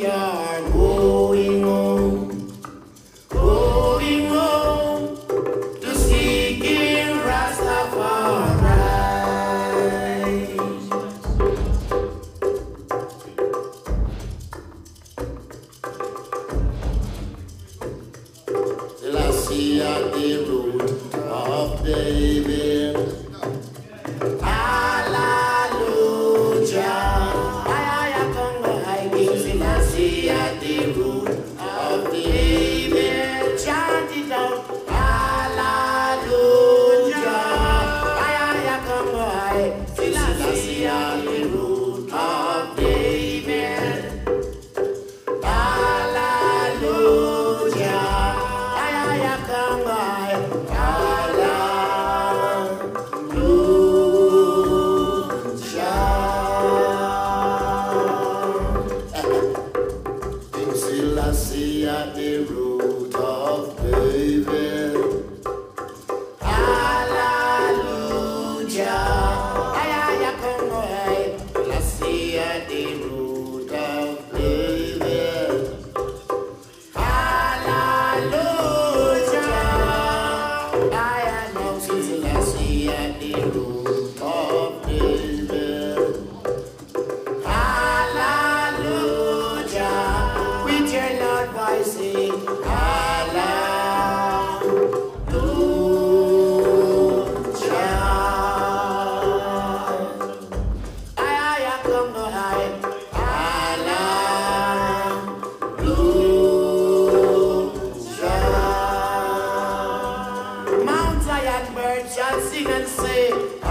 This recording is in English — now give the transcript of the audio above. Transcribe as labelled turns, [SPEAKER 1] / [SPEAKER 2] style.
[SPEAKER 1] are going home to seek in Rastafari. Till I see at the root of David. Hallelujah. At the root of David, chant it out, hallelujah. I come high, Selassie at the root of David, hallelujah. I come high, Selassie at the root of David. Hallelujah. I come high. Selassie at the root of David. Hallelujah. I announce Selassie at the root of David. I sing hallelujah. I come to high, hallelujah. Mount Zion birds shall sing and say